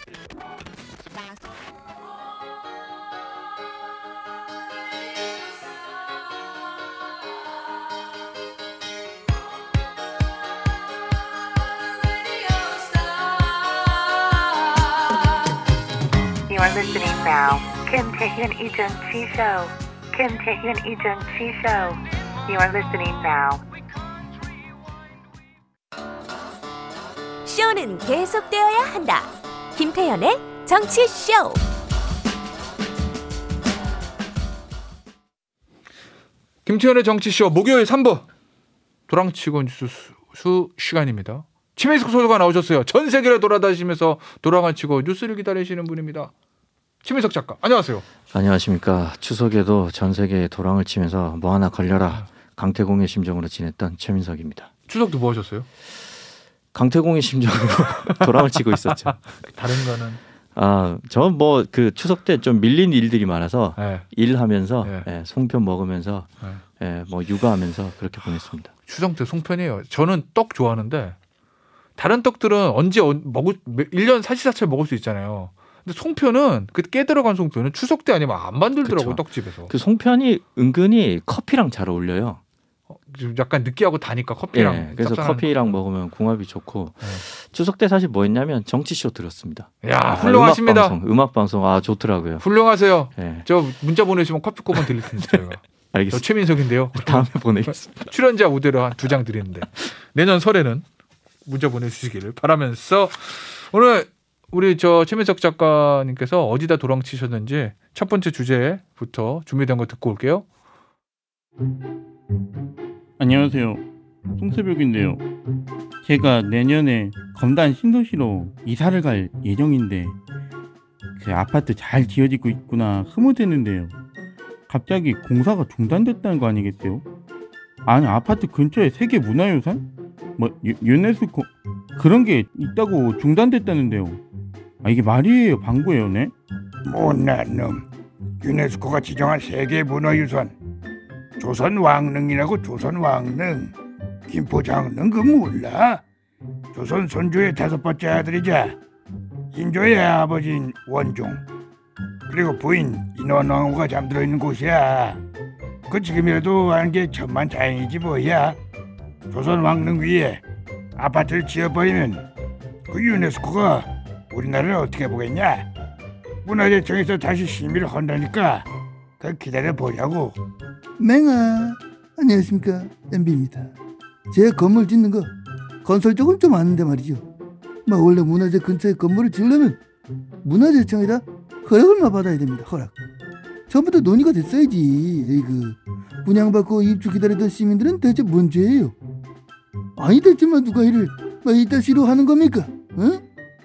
You are listening now. 김태현 이정치 show. 김태현 이정치 show. You are listening now. 쇼는 계속되어야 한다. 김태현의 정치 쇼. 김태현의 정치 쇼 목요일 3부 도랑치고 뉴스 시간입니다. 최민석 소장가 나오셨어요. 전 세계를 돌아다니시면서 도랑치고 뉴스를 기다리시는 분입니다. 최민석 작가, 안녕하세요. 안녕하십니까. 추석에도 전 세계에 도랑을 치면서 뭐 하나 걸려라 강태공의 심정으로 지냈던 최민석입니다. 추석도 뭐 하셨어요? 강태공의 심정으로 도랑을 치고 있었죠. 다른 거는? 저 뭐 그 추석 때 좀 밀린 일들이 많아서 네. 일하면서 네. 송편 먹으면서 네. 뭐 육아하면서 그렇게 보냈습니다. 추석 때 송편이에요. 저는 떡 좋아하는데 다른 떡들은 언제 1년 사시사철 먹을 수 있잖아요. 근데 송편은 그 깨 들어간 송편은 추석 때 아니면 안 만들더라고요. 그쵸. 떡집에서. 그 송편이 은근히 커피랑 잘 어울려요. 좀 약간 느끼하고 다니까 커피랑. 네, 그래서 커피랑 먹으면 궁합이 좋고. 네. 추석 때 사실 뭐 했냐면 정치쇼 들었습니다. 야, 훌륭하십니다. 음악방송 좋더라고요. 훌륭하세요. 네. 저 문자 보내시면 커피 쿠폰 드릴 텐데 저희가. 알겠습니다. 저 최민석인데요. 다음에 보내겠습니다. 출연자 우대로 한 2장 드리는데 내년 설에는 문자 보내주시기를 바라면서 오늘 우리 저 최민석 작가님께서 어디다 도랑치셨는지 첫 번째 주제부터 준비된 거 듣고 올게요. 안녕하세요. 송새벽인데요. 제가 내년에 검단 신도시로 이사를 갈 예정인데 그 아파트 잘 지어지고 있구나 흐뭇했는데요. 갑자기 공사가 중단됐다는 거 아니겠어요? 아니 아파트 근처에 세계 문화유산? 뭐 유네스코 그런 게 있다고 중단됐다는데요. 이게 말이에요 방구예요? 네? 못난 놈. 유네스코가 지정한 세계문화유산 조선왕릉이라고. 조선왕릉 김포장릉 그 몰라? 조선 선조의 5번째 아들이자 인조의 아버지인 원종 그리고 부인 인원왕후가 잠들어 있는 곳이야. 그 지금이라도 아는 게 천만다행이지 뭐야. 조선왕릉 위에 아파트를 지어버리면 그 유네스코가 우리나라를 어떻게 보겠냐. 문화재청에서 다시 심의를 한다니까 그 기다려보자고. 맹아, 안녕하십니까. MB입니다. 제가 건물 짓는 거 건설 쪽은 좀 아는데 말이죠. 원래 문화재 근처에 건물을 지으려면 문화재청에다 허락을 받아야 됩니다. 허락. 처음부터 논의가 됐어야지. 에이그, 분양받고 입주 기다리던 시민들은 대체 뭔 죄예요? 아니 대체만 누가 이를 이따 싫어하는 겁니까? 응?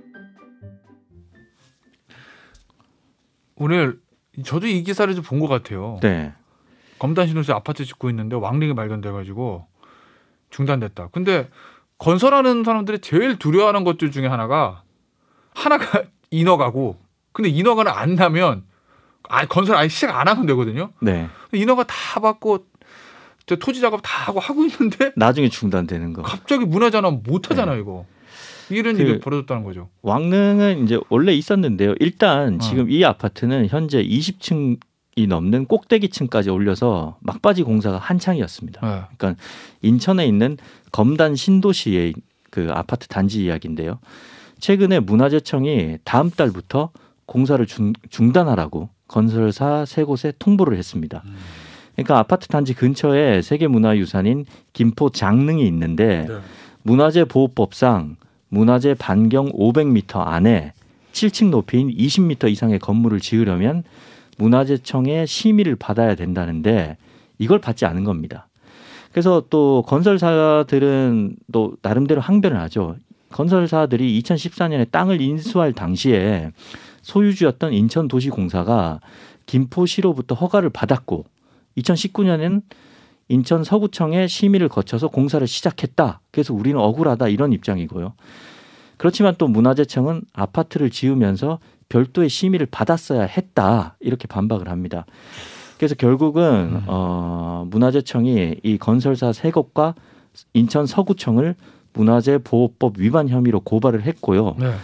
오늘 저도 이 기사를 좀 본 것 같아요. 네. 검단신도시 아파트 짓고 있는데 왕릉이 발견돼가지고 중단됐다. 근데 건설하는 사람들이 제일 두려워하는 것들 중에 하나가 인허가고, 근데 인허가는 안 나면 건설 아예 시작 안 하면 되거든요. 네. 인허가 다 받고 토지 작업 다 하고 있는데 나중에 중단되는 거. 갑자기 문화재는 못 하잖아요. 네. 이거. 이런 일이 벌어졌다는 거죠. 왕릉은 이제 원래 있었는데요. 일단 지금 이 아파트는 현재 20층이 넘는 꼭대기층까지 올려서 막바지 공사가 한창이었습니다. 네. 그러니까 인천에 있는 검단 신도시의 그 아파트 단지 이야기인데요. 최근에 문화재청이 다음 달부터 공사를 중단하라고 건설사 3곳에 통보를 했습니다. 그러니까 아파트 단지 근처에 세계문화유산인 김포 장릉이 있는데 네. 문화재보호법상 문화재 반경 500m 안에 7층 높이인 20m 이상의 건물을 지으려면 문화재청의 심의를 받아야 된다는데 이걸 받지 않은 겁니다. 그래서 또 건설사들은 또 나름대로 항변을 하죠. 건설사들이 2014년에 땅을 인수할 당시에 소유주였던 인천도시공사가 김포시로부터 허가를 받았고 2019년에는 인천 서구청의 심의를 거쳐서 공사를 시작했다. 그래서 우리는 억울하다 이런 입장이고요. 그렇지만 또 문화재청은 아파트를 지으면서 별도의 심의를 받았어야 했다. 이렇게 반박을 합니다. 그래서 결국은 문화재청이 이 건설사 3곳과 인천 서구청을 문화재보호법 위반 혐의로 고발을 했고요. 네.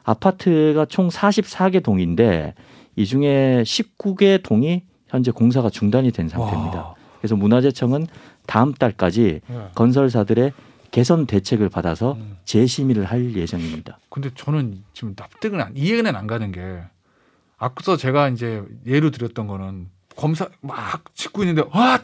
아파트가 총 44개 동인데 이 중에 19개 동이 현재 공사가 중단이 된 상태입니다. 와. 그래서 문화재청은 다음 달까지 네. 건설사들의 개선 대책을 받아서 재심의를 할 예정입니다. 근데 저는 지금 이해는 안 가는 게 앞서 제가 이제 예로 드렸던 거는 검사 막 짓고 있는데 와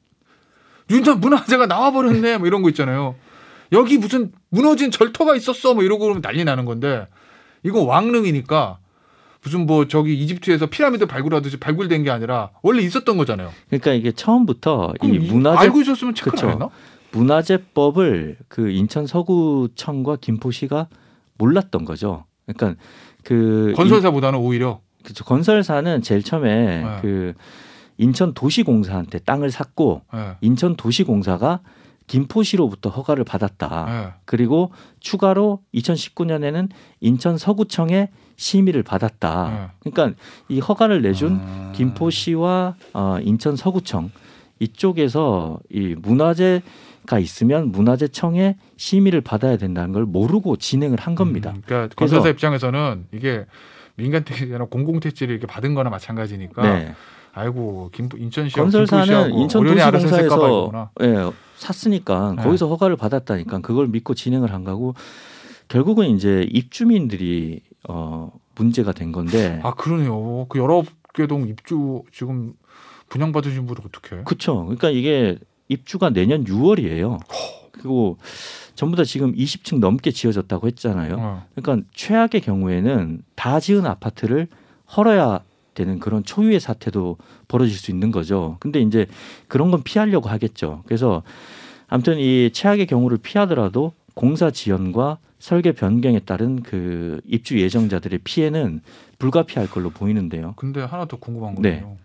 윤전 문화재가 나와버렸네 뭐 이런 거 있잖아요. 여기 무슨 무너진 절터가 있었어 뭐 이러고 그러면 난리 나는 건데 이거 왕릉이니까 무슨 뭐 저기 이집트에서 피라미드 발굴하듯이 발굴된 게 아니라 원래 있었던 거잖아요. 그러니까 이게 처음부터 이 그럼 문화재 알고 있었으면 체크를 그쵸. 안 했나? 문화재법을 그 인천 서구청과 김포시가 몰랐던 거죠. 그러니까 그 건설사보다는 오히려 그쵸. 건설사는 제일 처음에 네. 그 인천 도시공사한테 땅을 샀고 네. 인천 도시공사가 김포시로부터 허가를 받았다. 네. 그리고 추가로 2019년에는 인천 서구청에 심의를 받았다. 그러니까 이 허가를 내준 김포시와 인천 서구청 이쪽에서 이 문화재가 있으면 문화재청에 심의를 받아야 된다는 걸 모르고 진행을 한 겁니다. 그러니까 건설사 입장에서는 이게 민간 택지나 공공 택지를 이렇게 받은 거나 마찬가지니까. 네. 아이고 인천시하고 건설사는 김포시하고 인천도시공사에서 네. 샀으니까 네. 거기서 허가를 받았다니까 그걸 믿고 진행을 한 거고 결국은 이제 입주민들이 문제가 된 건데. 아 그러네요. 그 19개 동 입주 지금 분양받으신 분은 어떻게? 그렇죠. 그러니까 이게 입주가 내년 6월이에요. 그리고 전부 다 지금 20층 넘게 지어졌다고 했잖아요. 그러니까 최악의 경우에는 다 지은 아파트를 헐어야 되는 그런 초유의 사태도 벌어질 수 있는 거죠. 근데 이제 그런 건 피하려고 하겠죠. 그래서 아무튼 이 최악의 경우를 피하더라도 공사 지연과 설계 변경에 따른 그 입주 예정자들의 피해는 불가피할 걸로 보이는데요. 근데 하나 더 궁금한 거는요. 네.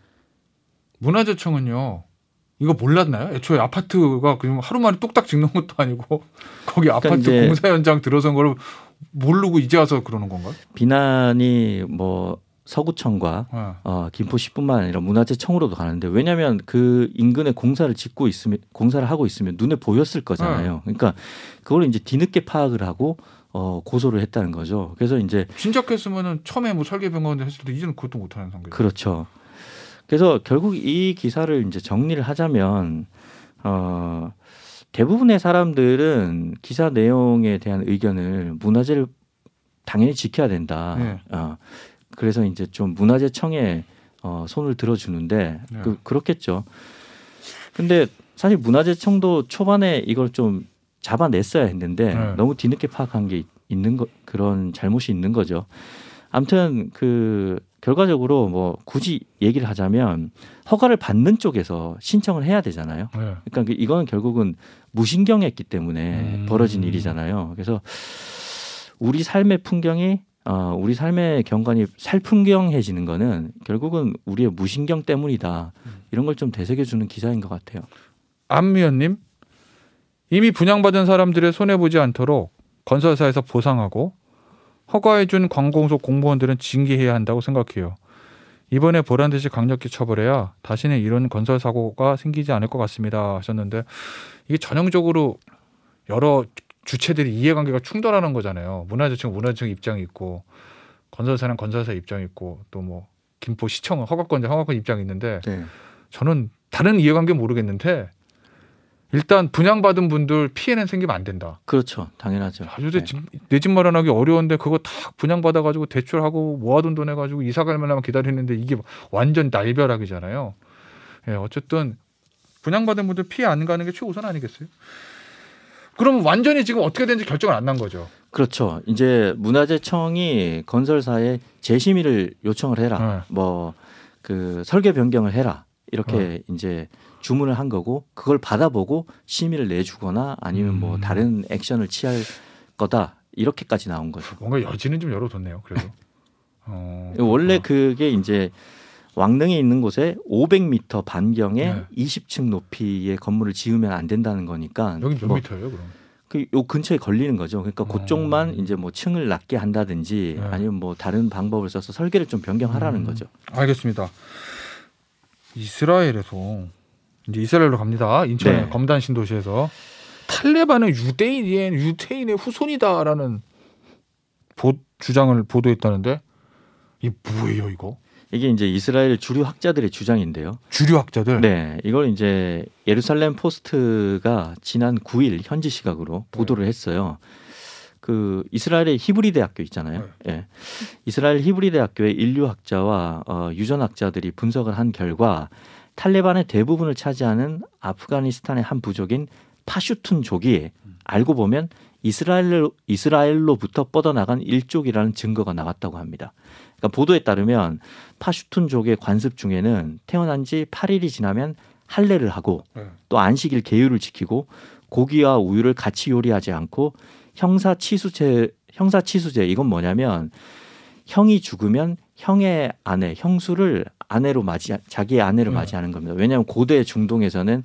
문화재청은요. 이거 몰랐나요? 애초에 아파트가 그냥 하루 만에 뚝딱 짓는 것도 아니고 거기 아파트 그러니까 공사 현장 들어선 걸 모르고 이제 와서 그러는 건가요? 비난이 뭐 서구청과 김포시뿐만 아니라 문화재청으로도 가는데 왜냐하면 그 인근에 공사를 하고 있으면 눈에 보였을 거잖아요. 그러니까 그걸 이제 뒤늦게 파악을 하고 고소를 했다는 거죠. 그래서 이제 진작했으면은 처음에 뭐 설계 변경을 했을 때 이제는 그것도 못하는 상황이죠. 그렇죠. 그래서 결국 이 기사를 이제 정리를 하자면 대부분의 사람들은 기사 내용에 대한 의견을 문화재를 당연히 지켜야 된다. 네. 그래서 이제 좀 문화재청에 손을 들어주는데 네. 그렇겠죠. 근데 사실 문화재청도 초반에 이걸 좀 잡아냈어야 했는데 네. 너무 뒤늦게 파악한 게 그런 잘못이 있는 거죠. 아무튼 그 결과적으로 뭐 굳이 얘기를 하자면 허가를 받는 쪽에서 신청을 해야 되잖아요. 네. 그러니까 이거는 결국은 무신경했기 때문에 벌어진 일이잖아요. 그래서 우리 삶의 풍경이 우리 삶의 경관이 살풍경해지는 거는 결국은 우리의 무신경 때문이다. 이런 걸 좀 되새겨주는 기사인 것 같아요. 안미연님, 이미 분양받은 사람들의 손해보지 않도록 건설사에서 보상하고 허가해준 관공서 공무원들은 징계해야 한다고 생각해요. 이번에 보란듯이 강력히 처벌해야 다시는 이런 건설 사고가 생기지 않을 것 같습니다 하셨는데 이게 전형적으로 여러 주체들이 이해관계가 충돌하는 거잖아요. 문화재청 입장이 있고 건설사는 건설사 입장이 있고 또 뭐 김포시청은 허가권 입장이 있는데 네. 저는 다른 이해관계 모르겠는데 일단 분양받은 분들 피해는 생기면 안 된다. 그렇죠. 당연하죠. 요새 내 집 마련하기 어려운데 그거 다 분양받아가지고 대출하고 모아둔 돈 해가지고 이사 갈 만하면 기다리는데 이게 완전 날벼락이잖아요. 예, 어쨌든 분양받은 분들 피해 안 가는 게 최우선 아니겠어요? 그럼 완전히 지금 어떻게 되는지 결정은 안 난 거죠. 그렇죠. 이제 문화재청이 건설사에 재심의를 요청을 해라. 뭐 그 설계 변경을 해라. 이렇게 이제 주문을 한 거고 그걸 받아보고 심의를 내주거나 아니면 뭐 다른 액션을 취할 거다. 이렇게까지 나온 거죠. 뭔가 여지는 좀 열어뒀네요. 그래도. 원래 그게 이제 왕릉에 있는 곳에 500m 반경에 20층 높이의 건물을 지으면 안 된다는 거니까. 여기 몇 미터예요, 그럼? 요 근처에 걸리는 거죠. 그러니까 그쪽만 이제 뭐 층을 낮게 한다든지 아니면 뭐 다른 방법을 써서 설계를 좀 변경하라는 거죠. 알겠습니다. 이스라엘에서 이제 이스라엘로 갑니다. 인천의 네. 검단 신도시에서 탈레반은 유대인의 후손이다라는 주장을 보도했다는데 이 뭐예요 이거? 이게 이제 이스라엘 주류 학자들의 주장인데요. 주류 학자들. 네, 이걸 이제 예루살렘 포스트가 지난 9일 현지 시각으로 보도를 했어요. 그 이스라엘의 히브리 대학교 있잖아요. 예. 이스라엘 히브리 대학교의 인류학자와 유전학자들이 분석을 한 결과 탈레반의 대부분을 차지하는 아프가니스탄의 한 부족인 파슈툰족이 알고 보면 이스라엘로부터 뻗어나간 일족이라는 증거가 나왔다고 합니다. 그러니까 보도에 따르면 파슈툰족의 관습 중에는 태어난 지 8일이 지나면 할례를 하고 또 안식일 계율을 지키고 고기와 우유를 같이 요리하지 않고 형사치수제 이건 뭐냐면 형이 죽으면 형의 아내 형수를 자기의 아내로 맞이하는 겁니다. 왜냐하면 고대 중동에서는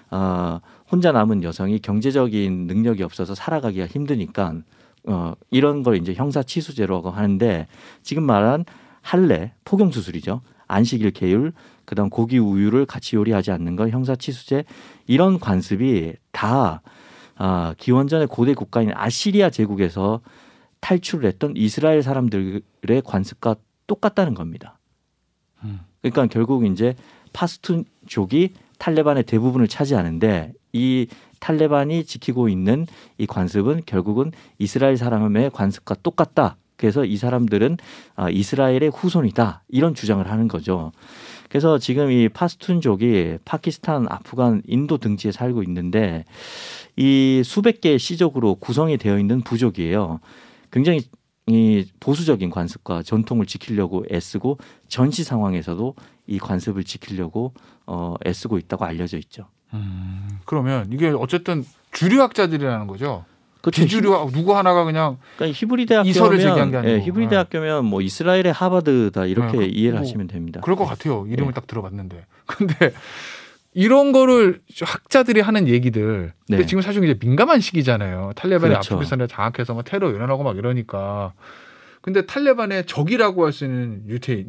혼자 남은 여성이 경제적인 능력이 없어서 살아가기가 힘드니까 이런 걸 이제 형사치수제라고 하는데 지금 말한 할례 포경 수술이죠. 안식일 계율 그다음 고기 우유를 같이 요리하지 않는 건 형사치수제 이런 관습이 다 기원전의 고대 국가인 아시리아 제국에서 탈출을 했던 이스라엘 사람들의 관습과 똑같다는 겁니다. 그러니까 결국 이제 파슈툰족이 탈레반의 대부분을 차지하는데 이 탈레반이 지키고 있는 이 관습은 결국은 이스라엘 사람의 관습과 똑같다. 그래서 이 사람들은 이스라엘의 후손이다. 이런 주장을 하는 거죠. 그래서 지금 이 파슈툰족이 파키스탄, 아프간, 인도 등지에 살고 있는데 이 수백 개의 씨족으로 구성이 되어 있는 부족이에요. 굉장히 이 보수적인 관습과 전통을 지키려고 애쓰고 전시 상황에서도 이 관습을 지키려고 애쓰고 있다고 알려져 있죠. 그러면 이게 어쨌든 주류학자들이라는 거죠. 그렇죠. 비주류 누구 하나가 그러니까 히브리 대학교면 이설을 제기한 게 아니고. 예, 히브리 대학교면 뭐 이스라엘의 하버드다 이렇게 이해를 하시면 됩니다. 그럴 것 같아요. 이름을 딱 들어봤는데. 근데 이런 거를 학자들이 하는 얘기들. 근데 지금 사실 이제 민감한 시기잖아요. 탈레반이 그렇죠. 아프가니스탄을 장악해서 막 테러 일어나고 막 이러니까. 근데 탈레반의 적이라고 할 수 있는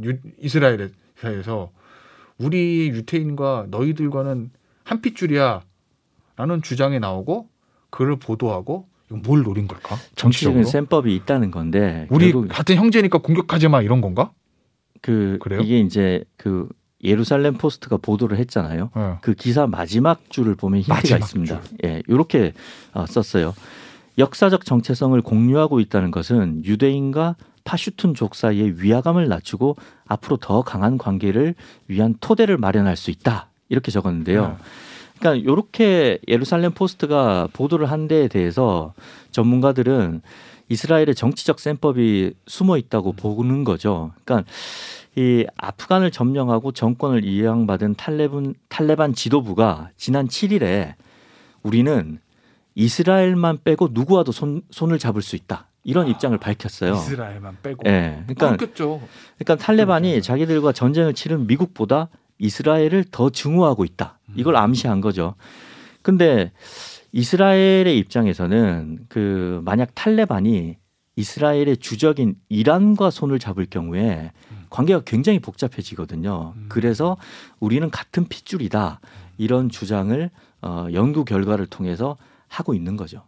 이스라엘에서 우리 유태인과 너희들과는 한 핏줄이야 라는 주장이 나오고 그걸 보도하고 이건 뭘 노린 걸까? 정치적인 셈법이 있다는 건데 우리 같은 형제니까 공격하지 마 이런 건가? 그래요? 이게 이제 그 예루살렘 포스트가 보도를 했잖아요. 그 기사 마지막 줄을 보면 힌트가 있습니다. 예, 이렇게 썼어요. 역사적 정체성을 공유하고 있다는 것은 유대인과 파슈툰족 사이의 위화감을 낮추고 앞으로 더 강한 관계를 위한 토대를 마련할 수 있다. 이렇게 적었는데요. 그러니까 이렇게 예루살렘 포스트가 보도를 한 데에 대해서 전문가들은 이스라엘의 정치적 셈법이 숨어 있다고 보는 거죠. 그러니까 이 아프간을 점령하고 정권을 이양받은 탈레반 지도부가 지난 7일에 우리는 이스라엘만 빼고 누구와도 손을 잡을 수 있다. 이런 입장을 밝혔어요. 이스라엘만 빼고. 네, 그러니까 탈레반이 자기들과 전쟁을 치른 미국보다 이스라엘을 더 증오하고 있다. 이걸 암시한 거죠. 근데 이스라엘의 입장에서는 그 만약 탈레반이 이스라엘의 주적인 이란과 손을 잡을 경우에 관계가 굉장히 복잡해지거든요. 그래서 우리는 같은 핏줄이다. 이런 주장을 연구 결과를 통해서 하고 있는 거죠.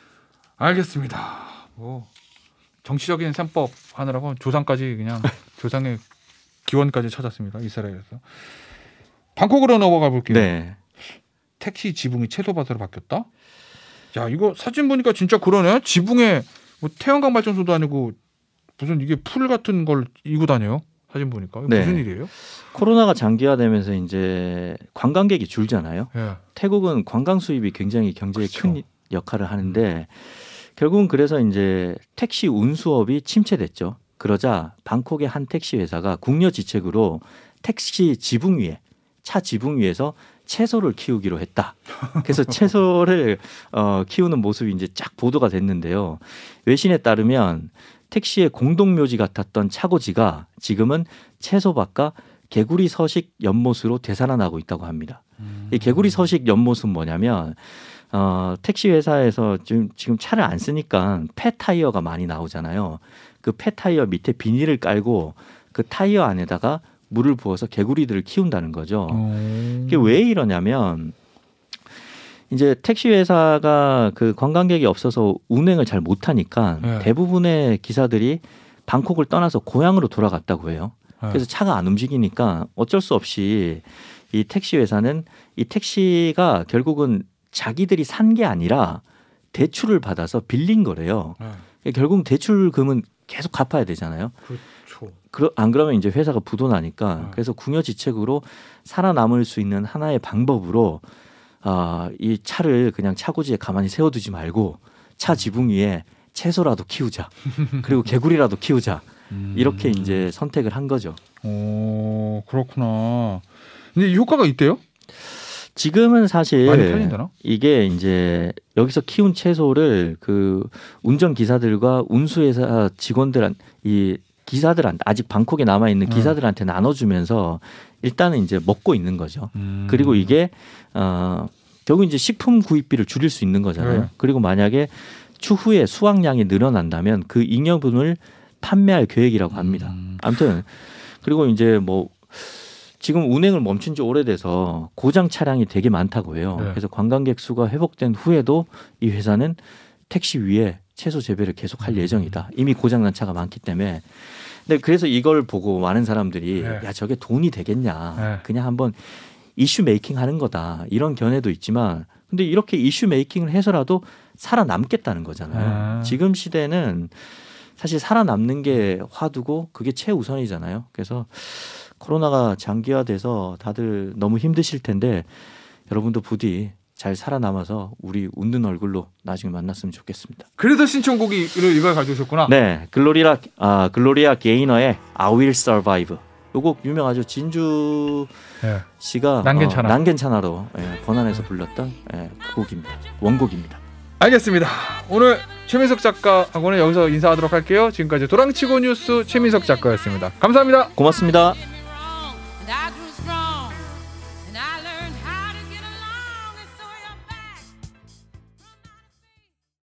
알겠습니다. 뭐 정치적인 셈법 하느라고 조상까지 그냥 조상의 기원까지 찾았습니다. 이스라엘에서. 방콕으로 넘어가 볼게요. 네. 택시 지붕이 채소밭으로 바뀌었다? 야, 이거 사진 보니까 진짜 그러네. 지붕에 뭐 태양광 발전소도 아니고 무슨 이게 풀 같은 걸 이고 다녀요. 사진 보니까. 네. 무슨 일이에요? 코로나가 장기화되면서 이제 관광객이 줄잖아요. 예. 태국은 관광 수입이 굉장히 경제에 큰 역할을 하는데 결국은 그래서 이제 택시 운수업이 침체됐죠. 그러자 방콕의 한 택시 회사가 국려지책으로 택시 지붕 위에 차 지붕 위에서 채소를 키우기로 했다. 그래서 채소를 키우는 모습이 이제 쫙 보도가 됐는데요. 외신에 따르면 택시의 공동묘지 같았던 차고지가 지금은 채소밭과 개구리 서식 연못으로 되살아나고 있다고 합니다. 이 개구리 서식 연못은 뭐냐면 택시 회사에서 지금 차를 안 쓰니까 폐 타이어가 많이 나오잖아요. 그 폐 타이어 밑에 비닐을 깔고 그 타이어 안에다가 물을 부어서 개구리들을 키운다는 거죠. 이게 왜 이러냐면 이제 택시 회사가 그 관광객이 없어서 운행을 잘 못하니까 대부분의 기사들이 방콕을 떠나서 고향으로 돌아갔다고 해요. 그래서 차가 안 움직이니까 어쩔 수 없이 이 택시 회사는 이 택시가 결국은 자기들이 산 게 아니라 대출을 받아서 빌린 거래요. 결국 대출금은 계속 갚아야 되잖아요. 그렇죠. 안 그러면 이제 회사가 부도나니까. 그래서 궁여지책으로 살아남을 수 있는 하나의 방법으로 이 차를 그냥 차고지에 가만히 세워두지 말고 차 지붕 위에 채소라도 키우자. 그리고 개구리라도 키우자. 이렇게 이제 선택을 한 거죠. 오, 그렇구나. 근데 이 효과가 있대요? 지금은 사실 많이 팔린다나? 이게 이제 여기서 키운 채소를 그 운전 기사들과 운수회사 기사들한테 아직 방콕에 남아 있는 기사들한테 나눠주면서 일단은 이제 먹고 있는 거죠. 그리고 이게 결국 이제 식품 구입비를 줄일 수 있는 거잖아요. 그리고 만약에 추후에 수확량이 늘어난다면 그 잉여분을 판매할 계획이라고 합니다. 아무튼 그리고 이제 뭐 지금 운행을 멈춘 지 오래돼서 고장 차량이 되게 많다고 해요. 그래서 관광객 수가 회복된 후에도 이 회사는 택시 위에 채소 재배를 계속할 예정이다. 이미 고장난 차가 많기 때문에. 근데 그래서 이걸 보고 많은 사람들이 야 저게 돈이 되겠냐. 그냥 한번 이슈 메이킹 하는 거다. 이런 견해도 있지만 근데 이렇게 이슈 메이킹을 해서라도 살아남겠다는 거잖아요. 지금 시대는 사실 살아남는 게 화두고 그게 최우선이잖아요. 그래서 코로나가 장기화돼서 다들 너무 힘드실 텐데 여러분도 부디 잘 살아남아서 우리 웃는 얼굴로 나중에 만났으면 좋겠습니다. 그래서 신청곡을 이걸 가져오셨구나. 네, 글로리아 게이너의 I Will Survive. 이 곡 유명하죠. 진주 씨가 난 괜찮아로 번안해서 불렀던 그 곡입니다. 원곡입니다. 알겠습니다. 오늘 최민석 작가하고는 여기서 인사하도록 할게요. 지금까지 도랑치고 뉴스 최민석 작가였습니다. 감사합니다. 고맙습니다.